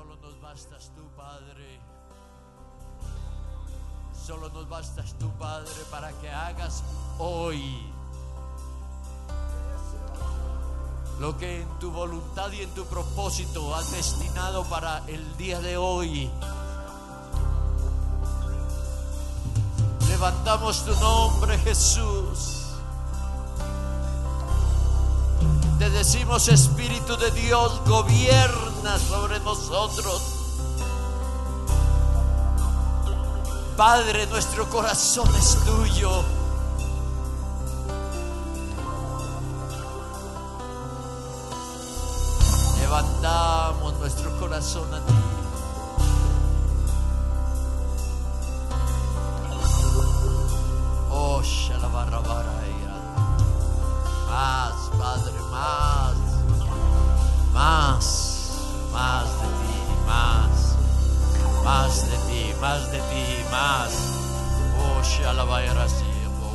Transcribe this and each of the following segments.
Solo nos bastas tú, Padre. Solo nos bastas tú, Padre, para que hagas hoy lo que en tu voluntad y en tu propósito has destinado para el día de hoy. Levantamos tu nombre, Jesús. Te decimos, Espíritu de Dios, gobierna sobre nosotros. Padre, nuestro corazón es tuyo. Levantamos nuestro corazón a ti. Oh, Shalabarabara. Más, Padre, más de ti, más de ti, más de ti, más. Oh, Shalabayara, sí.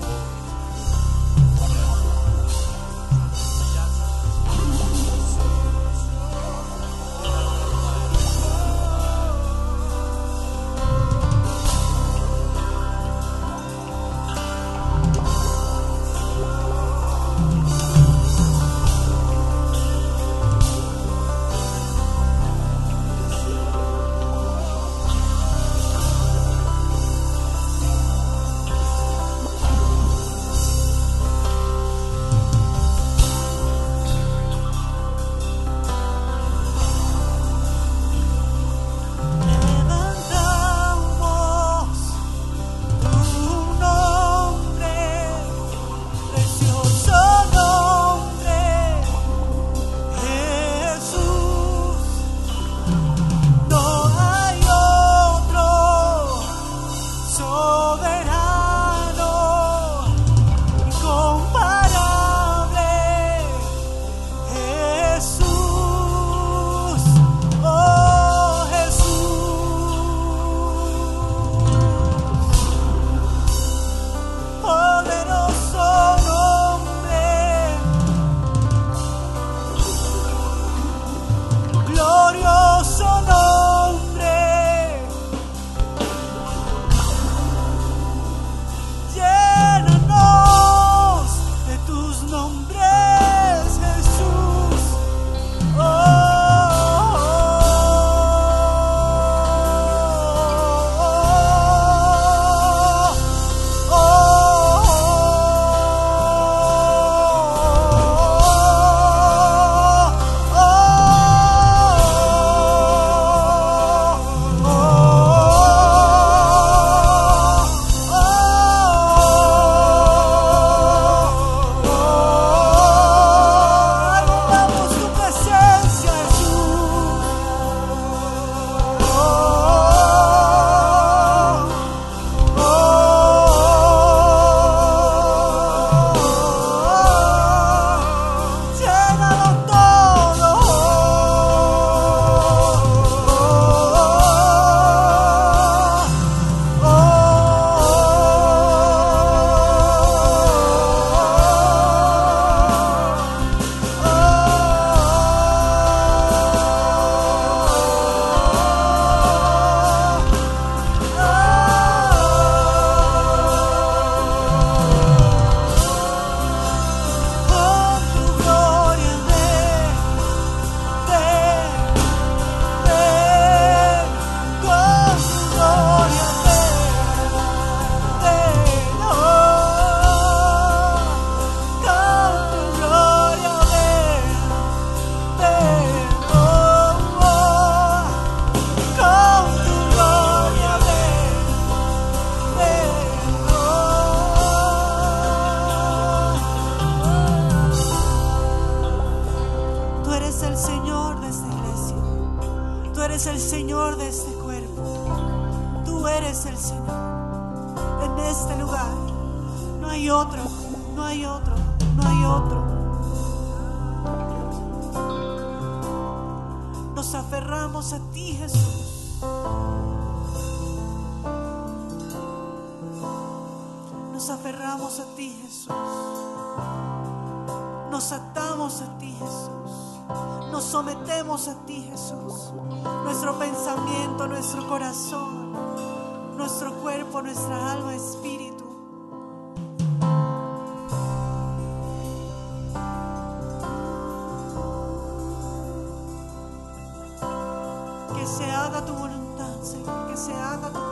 Nos aferramos a ti, Jesús. Nos aferramos a ti, Jesús. Nos atamos a ti, Jesús. Nos sometemos a ti, Jesús. Nuestro pensamiento, nuestro corazón, nuestro cuerpo, nuestra alma, espíritu. Que se haga tu voluntad, Señor, que se haga tu voluntad.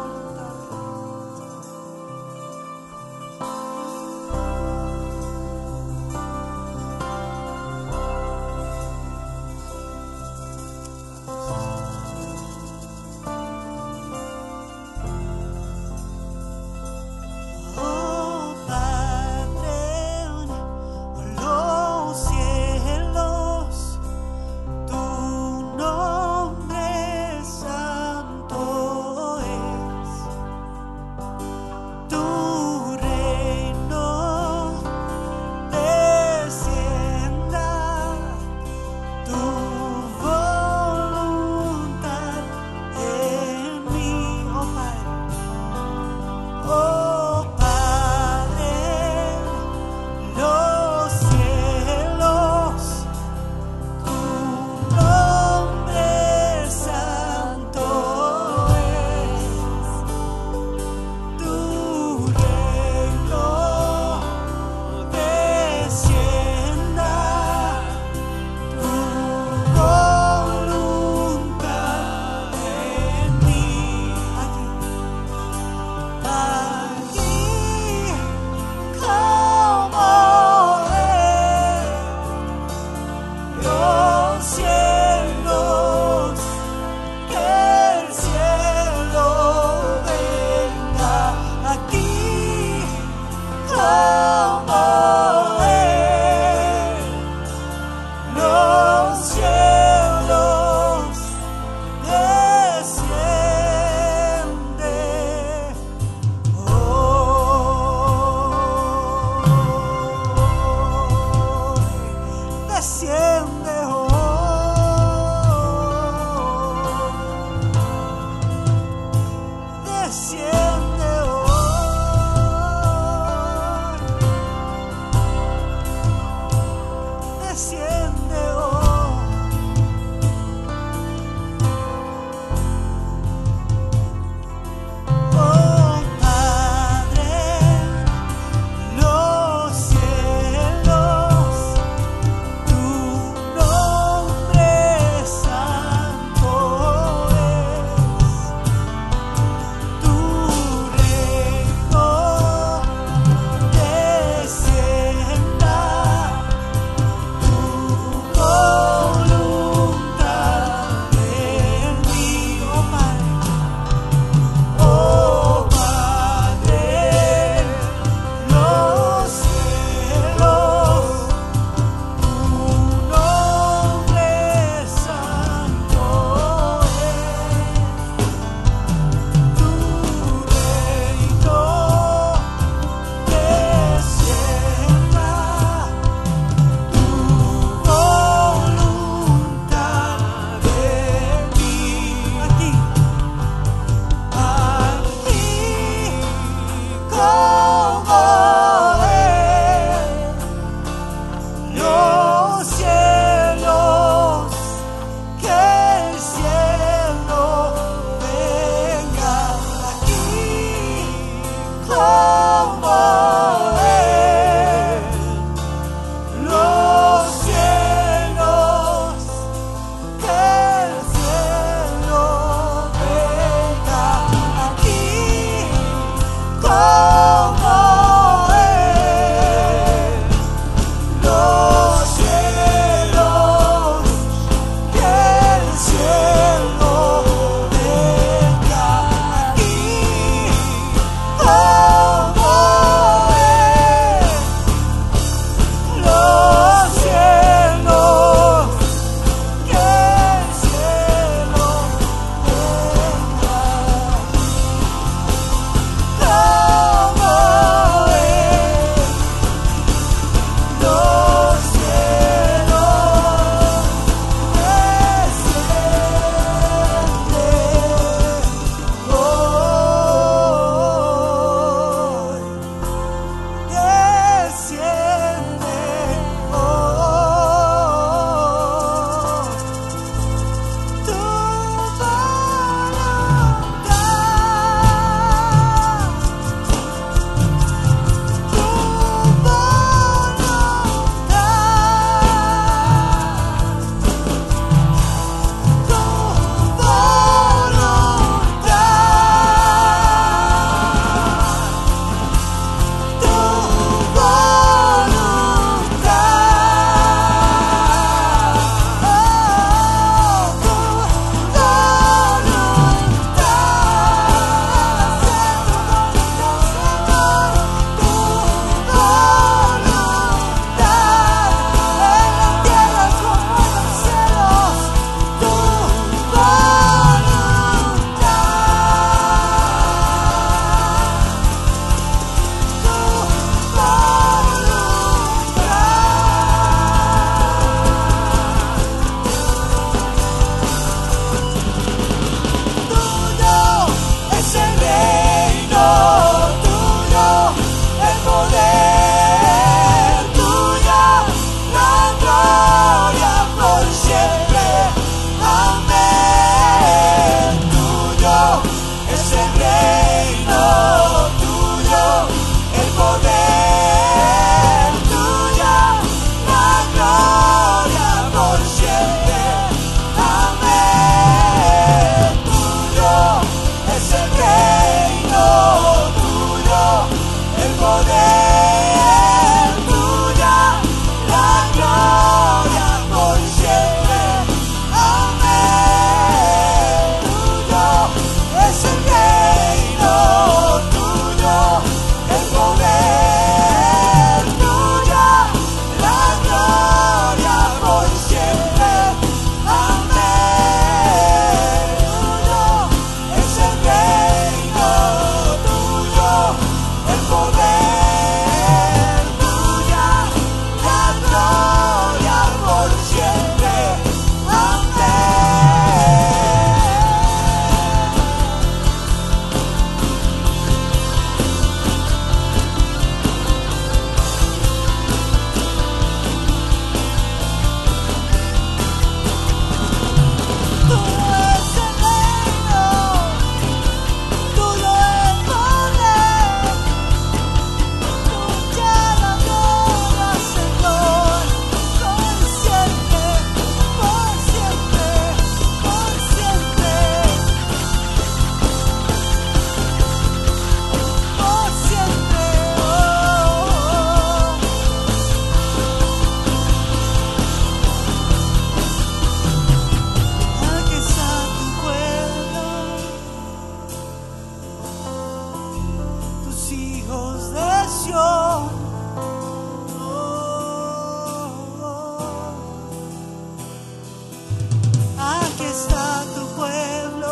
está tu pueblo,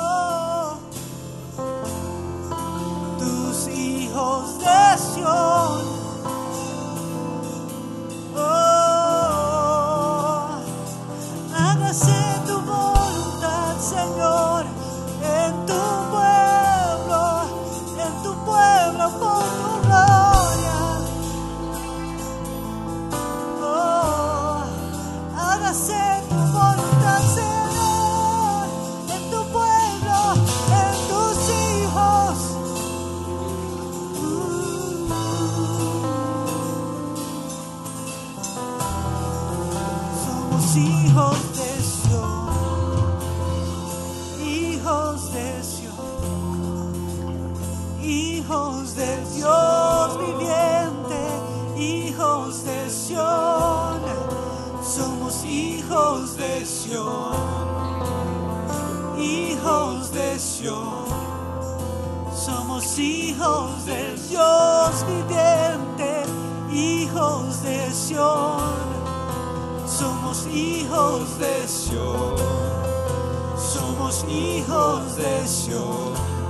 tus hijos de Sión. Oh, hágase tu voluntad, Señor, en tu pueblo por tu gloria. Oh, hágase tu voluntad, Señor, en tu pueblo, en tus hijos. Somos hijos de Sión, hijos de Sión, hijos del Dios viviente, hijos de Sión. Somos hijos de Sión, hijos de Sión. Somos hijos del Dios viviente, hijos de Sión. Somos hijos de Sión, somos hijos de Sión,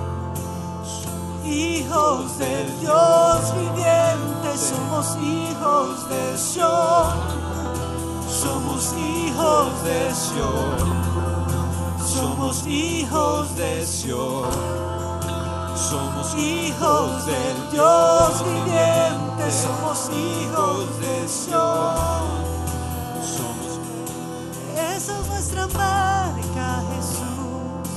hijos del Dios viviente. Somos hijos de Sión, somos hijos de Sión, somos hijos de Sión, somos hijos del Dios viviente. Somos hijos de Sión. Esa es nuestra marca, Jesús.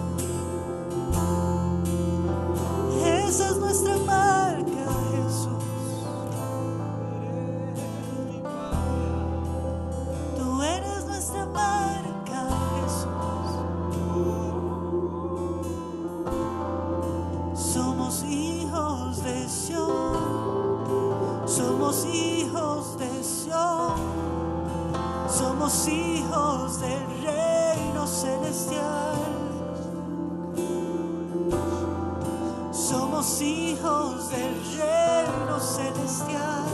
Esa es nuestra marca, Jesús. Tú eres nuestra marca, Jesús. Somos hijos de Sión. Somos hijos de Sión. Somos hijos del reino celestial. Somos hijos del reino celestial.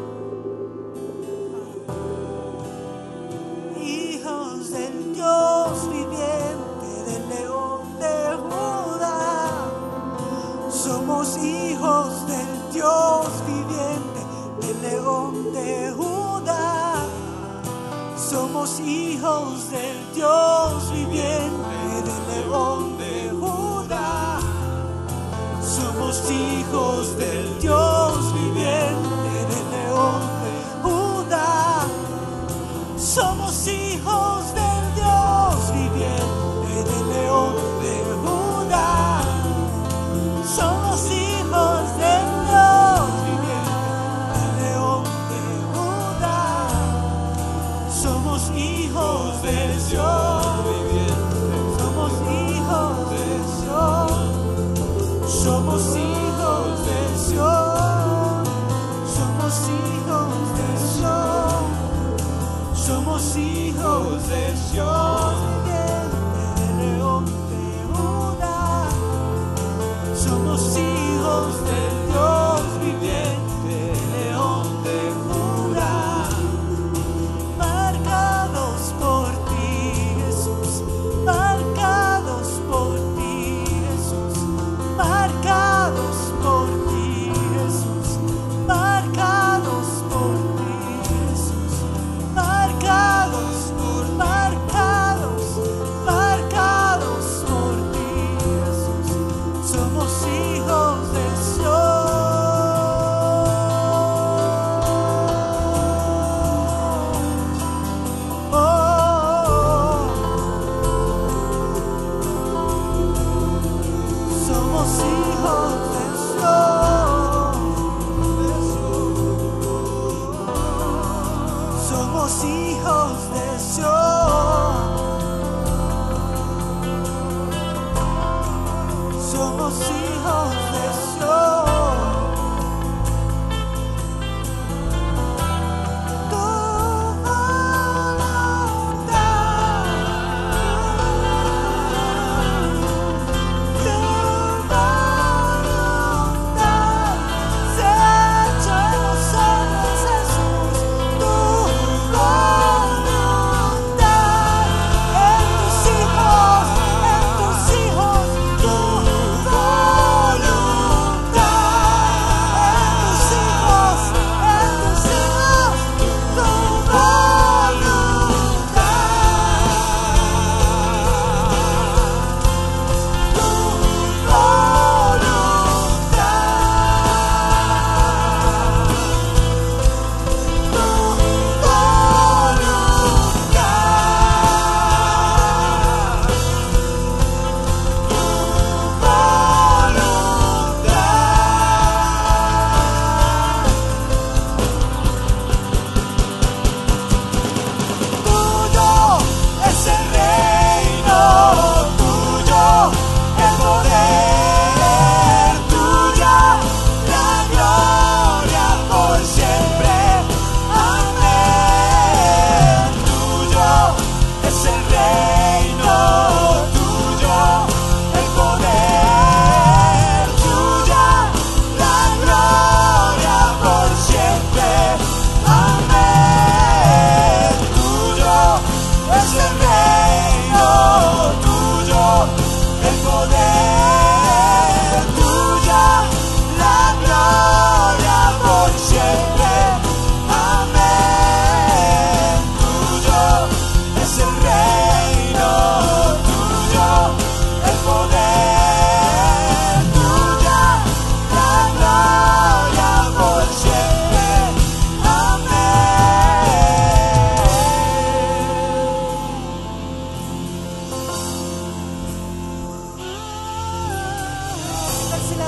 Hijos del Dios viviente, del león de Judá. Somos hijos del Dios viviente, del león de Judá. Somos hijos del Dios viviente, del león de Judá. Somos hijos del Dios viviente, del león de Judá. Somos hijos del Dios viviente, del león de Judá. Somos hijos del Dios viviente, del león de Judá. Somos hijos de Dios viviente, somos hijos de Dios, somos hijos de Dios.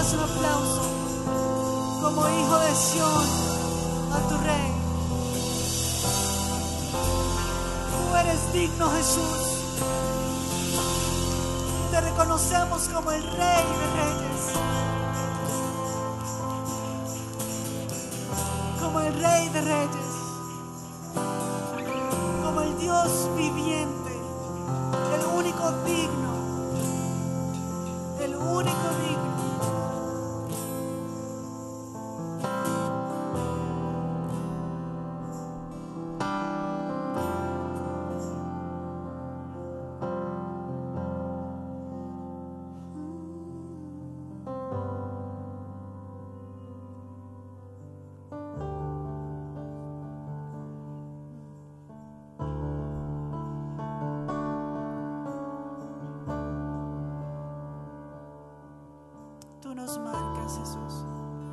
das un aplauso como hijo de Sión a tu Rey. Tú eres digno, Jesús. Te reconocemos como el Rey de Reyes, como el Rey de Reyes, como el Dios viviente, el único digno, el único digno. Tú nos marcas, Jesús.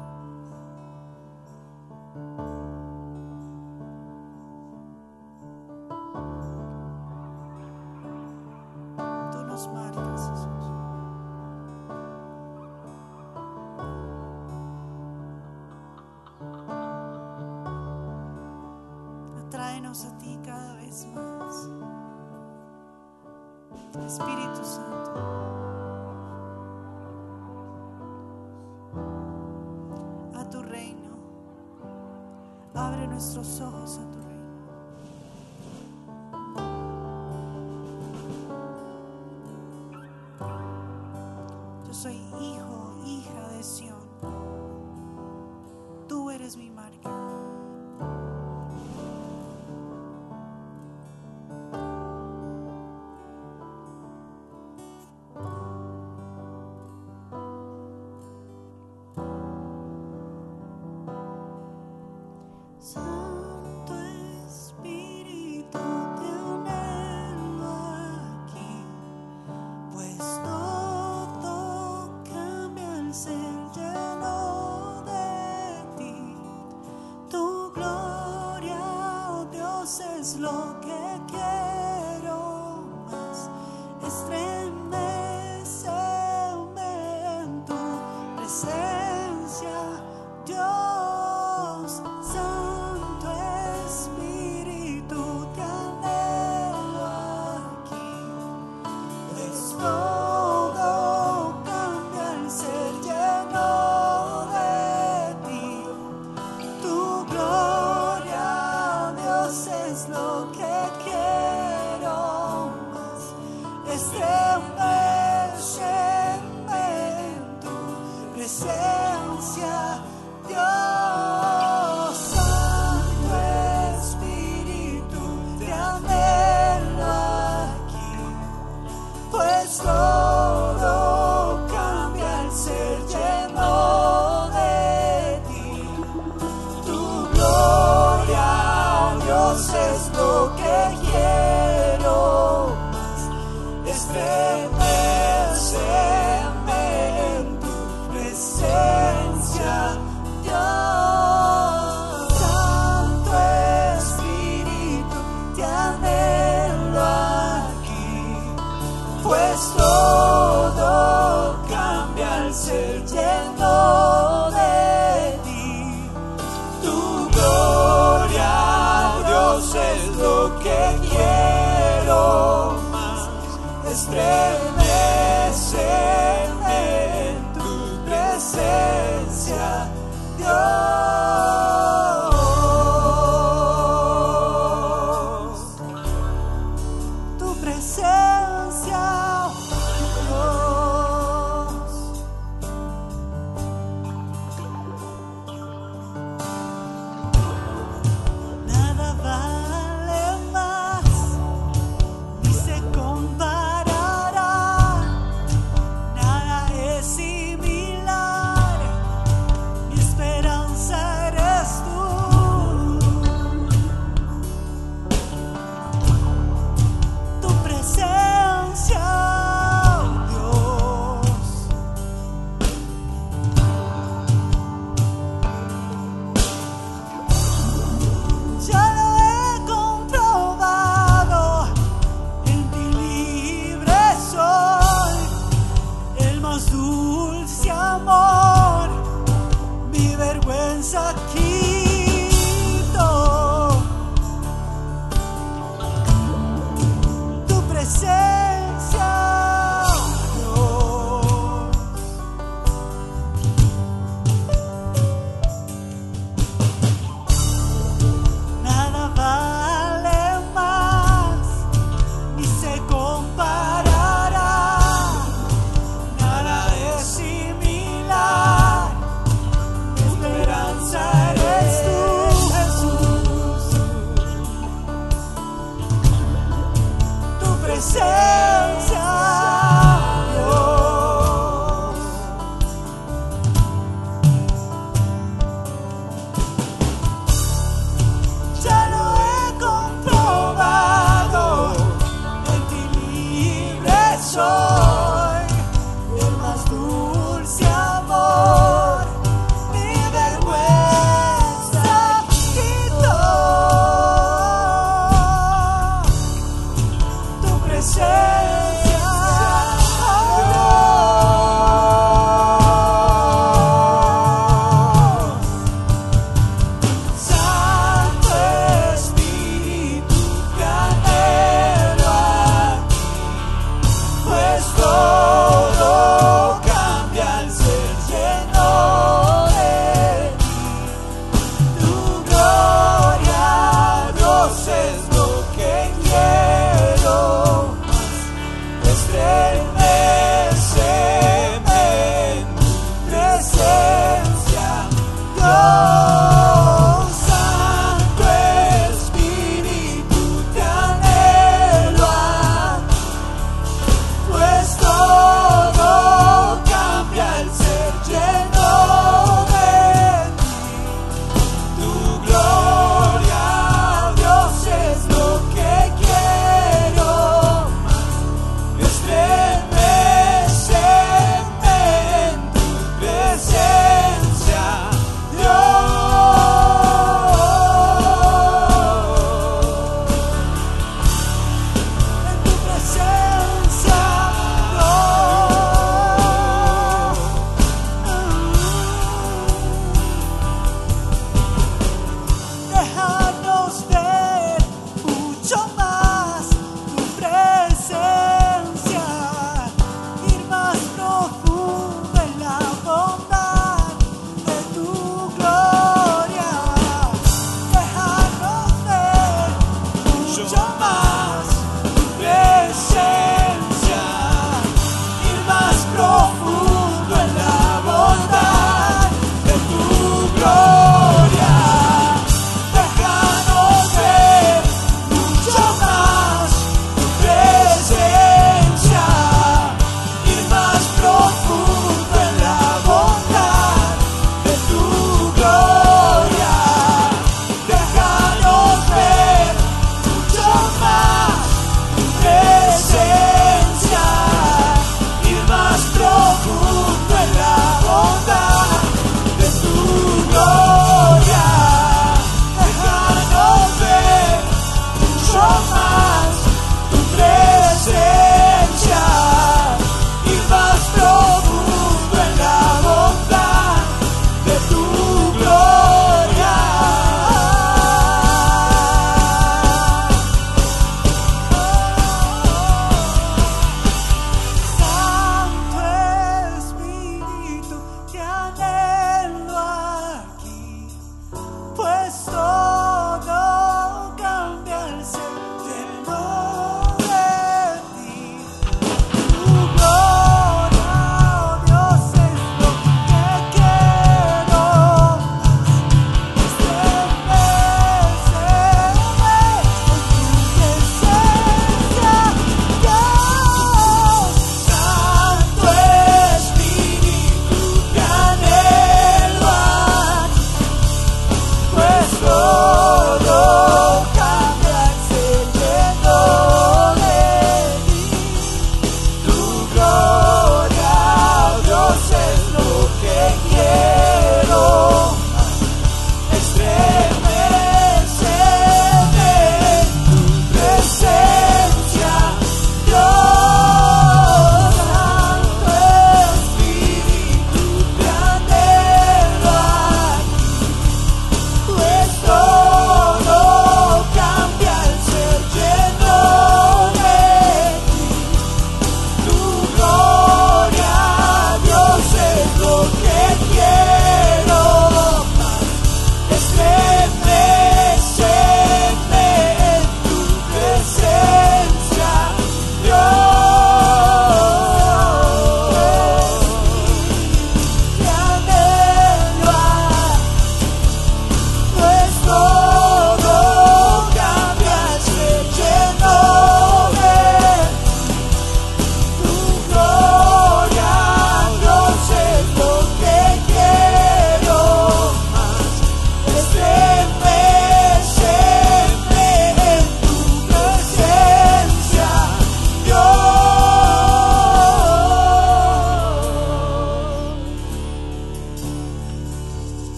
Tú nos marcas, Jesús. Atráenos a ti cada vez más, Espíritu Santo. Tu reino, abre nuestros ojos a tu reino. Yo soy hijo, hija de Sión. Tú eres mi marca. Santo Espíritu, te anhelo aquí, pues todo cambia al ser lleno de ti. Tu gloria, oh Dios, es lo que quiero más. Estrémeceme en tu presencia, Dios. Santo Espíritu, te anhelo aquí, pues todo cambia al ser lleno de ti. Tu gloria, Dios, es lo que quiero más. Estrémeceme en tu presencia, Dios. Santo Espíritu, te anhelo aquí, pues todo cambia al ser lleno de ti. Tu gloria, Dios, es lo que quiero más. Estrémeceme en tu presencia, Dios. Santo Espíritu, te anhelo aquí, pues todo cambia al ser lleno de ti. Tu gloria, Dios, es lo que quiero más. Estrémeceme en tu presencia, Dios. Tu presencia, Dios. Nada vale más, ni se compara presencia, Dios. Nada vale más, ni se comparará. Nada es similar. Mi esperanza eres tú, Jesús. Tu presencia, Dios. Ya lo he comprobado, en ti libre soy, el más dulce amor, mi vergüenza quitó. Tu presencia, Dios. Santo Espíritu, que anhelo aquí, pues todo cambia al ser lleno de ti. Tu gloria, Dios, es lo que quiero más.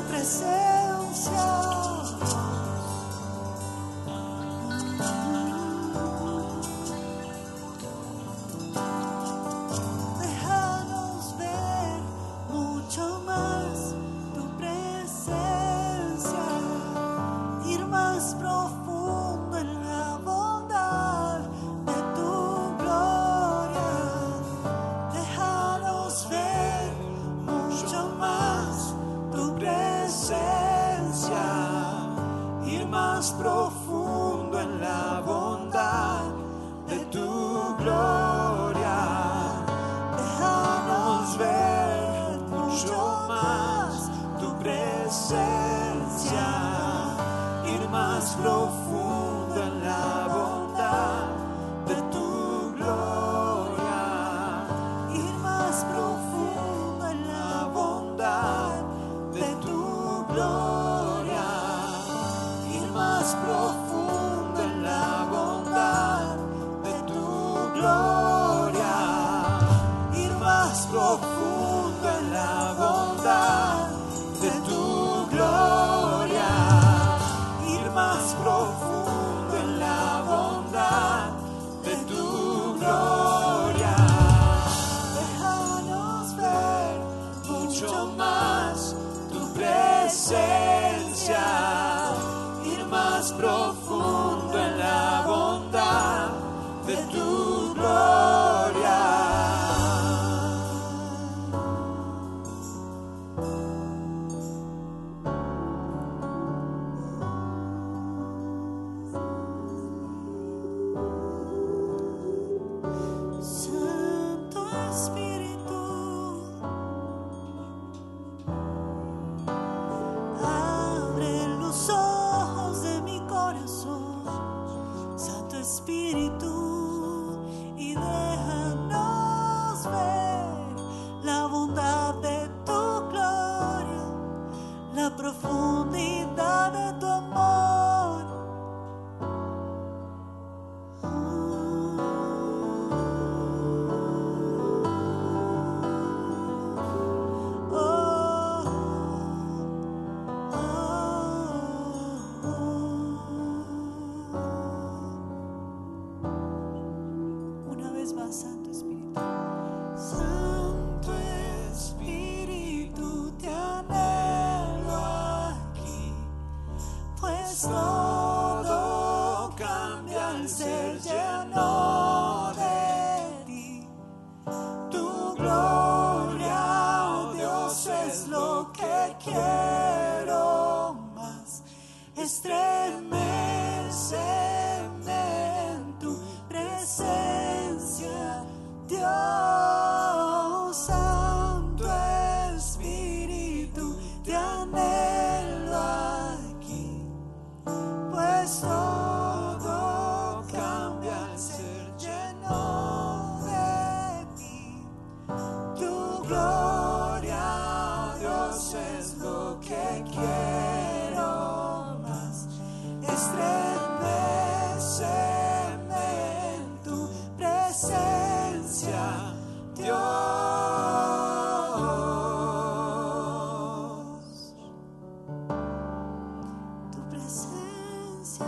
presencia. Déjanos ver mucho más tu presencia, ir más profundo en la bondad de tu gloria. Déjanos ver mucho más tu presencia, ir más profundo en la bondad de tu gloria. Déjanos ver mucho más tu presencia, ir más profundo en la bondad de tu gloria, ir más profundo en la bondad de tu gloria, ir más profundo en la bondad de tu gloria, ir más profundo en la bondad de tu gloria, ir más profundo en la bondad de tu gloria. Déjanos ver mucho más tu presencia, ir más profundo en la bondad de tu gloria. Santo Espíritu, abre los ojos de mi corazón, Santo Espíritu, y déjanos ver la bondad de tu gloria, la profundidad de tu amor. Una vez más, Santo Espíritu. Santo Espíritu, te anhelo aquí, pues todo cambia al ser lleno de ti. Tu gloria, oh Dios, es lo que quiero más. Estremeceme en tu presencia, Dios. Santo Espíritu, te anhelo aquí, pues todo cambia al ser lleno de ti. Tu gloria, oh Dios, es lo que quiero más. Estremeceme en tu presencia, Dios. Tu presencia,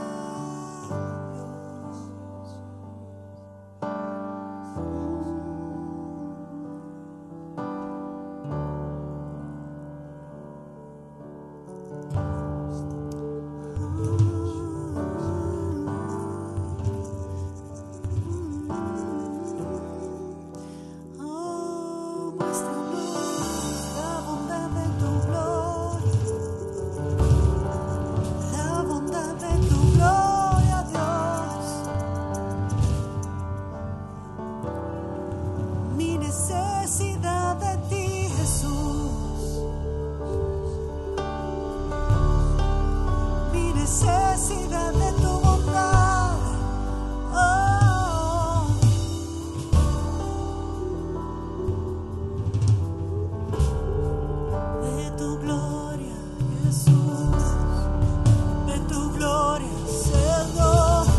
oh, muéstranos la bondad de tu gloria, la bondad de tu gloria, Dios. Mi necesidad de ti, Jesús. Mi necesidad de tu bondad. Oh, de tu gloria, Jesús. De tu gloria, Señor.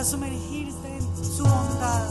sumergirte en su bondad.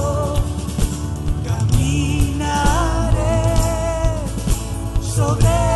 Sobre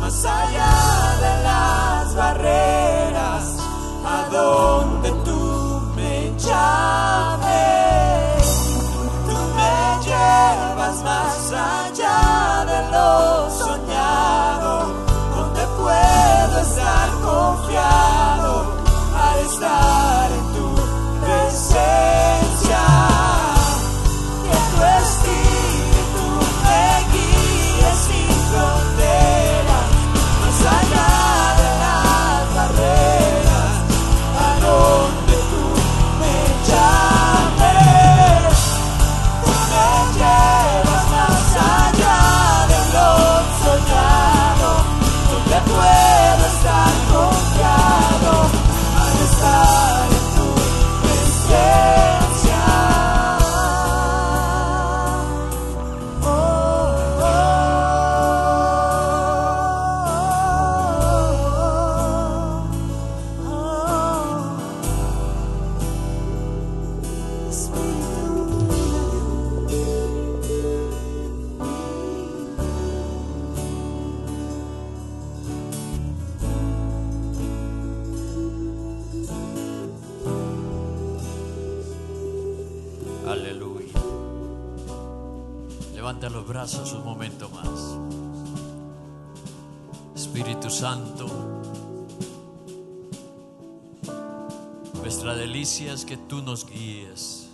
más allá de las barreras, a donde tú me llames. Tú me llevas más allá de lo soñado, donde puedo estar confiado al estar en tu presencia. Que tu espíritu me guíe sin fronteras, más allá de las barreras, a donde tú me llames. Tú me llevas más allá de lo soñado, donde puedo estar confiado al estar en tu presencia. Oh, oh, oh, oh. Aleluya. Levanta los brazos un momento más. Espíritu Santo, nuestra delicia es que tú nos guíes.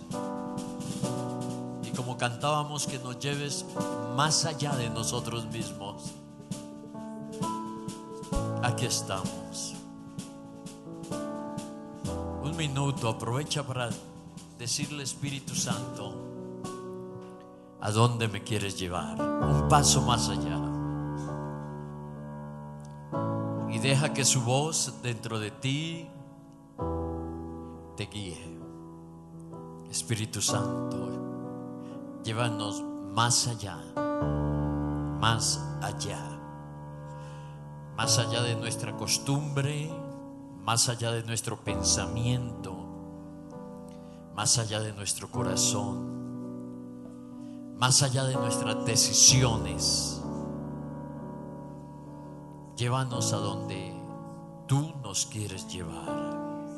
Y como cantábamos, que nos lleves más allá de nosotros mismos. Aquí estamos. Un minuto, aprovecha para decirle: Espíritu Santo, ¿a dónde me quieres llevar? Un paso más allá. Y deja que su voz dentro de ti te guíe. Espíritu Santo, llévanos más allá, más allá. Más allá de nuestra costumbre, más allá de nuestro pensamiento, más allá de nuestro corazón, más allá de nuestras decisiones. Llévanos a donde tú nos quieres llevar,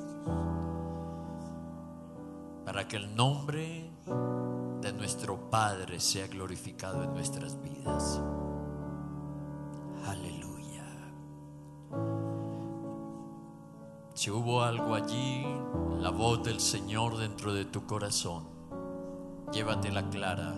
para que el nombre de nuestro Padre sea glorificado en nuestras vidas. Aleluya. Si hubo algo allí, la voz del Señor dentro de tu corazón, llévatela clara.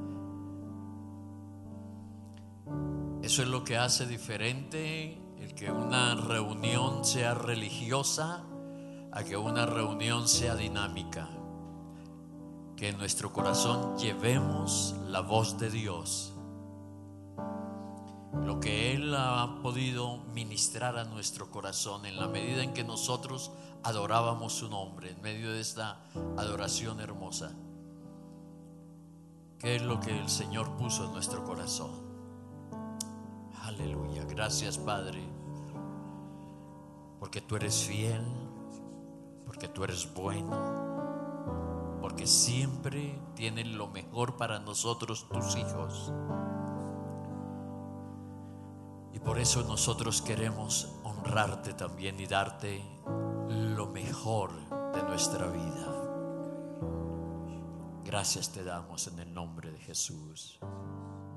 Eso es lo que hace diferente el que una reunión sea religiosa a que una reunión sea dinámica. Que en nuestro corazón llevemos la voz de Dios, lo que Él ha podido ministrar a nuestro corazón en la medida en que nosotros adorábamos su nombre, en medio de esta adoración hermosa. ¿Qué es lo que el Señor puso en nuestro corazón? Aleluya. Gracias, Padre, porque tú eres fiel, porque tú eres bueno, porque siempre tienes lo mejor para nosotros, tus hijos. Y por eso nosotros queremos honrarte también y darte lo mejor de nuestra vida. Gracias te damos en el nombre de Jesús.